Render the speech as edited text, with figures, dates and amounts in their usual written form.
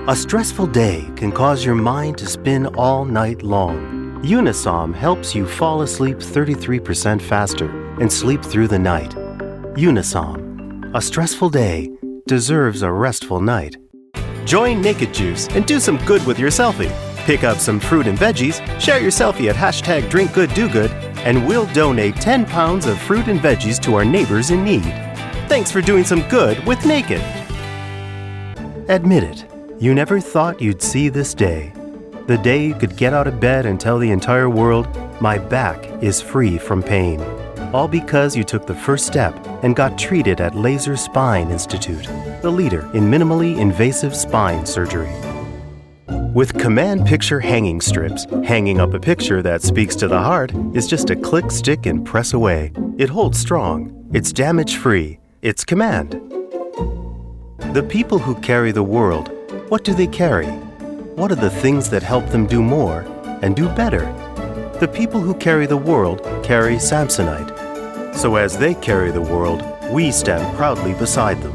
A stressful day can cause your mind to spin all night long. Unisom helps you fall asleep 33% faster and sleep through the night. Unisom. A stressful day deserves a restful night. Join Naked Juice and do some good with your selfie. Pick up some fruit and veggies, share your selfie at #DrinkGoodDoGood, and we'll donate 10 pounds of fruit and veggies to our neighbors in need. Thanks for doing some good with Naked. Admit it, you never thought you'd see this day. The day you could get out of bed and tell the entire world, my back is free from pain. All because you took the first step and got treated at Laser Spine Institute, the leader in minimally invasive spine surgery. With Command Picture hanging strips, hanging up a picture that speaks to the heart is just a click, stick, and press away. It holds strong. It's damage-free. It's Command. The people who carry the world, what do they carry? What are the things that help them do more and do better? The people who carry the world carry Samsonite. So as they carry the world, we stand proudly beside them.